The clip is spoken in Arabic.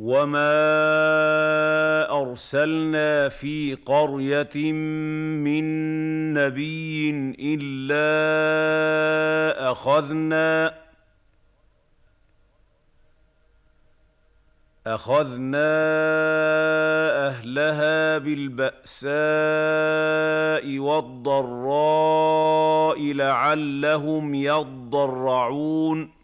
وما ارسلنا في قريه من نبي الا اخذنا اهلها بالباساء والضراء لعلهم يضرعون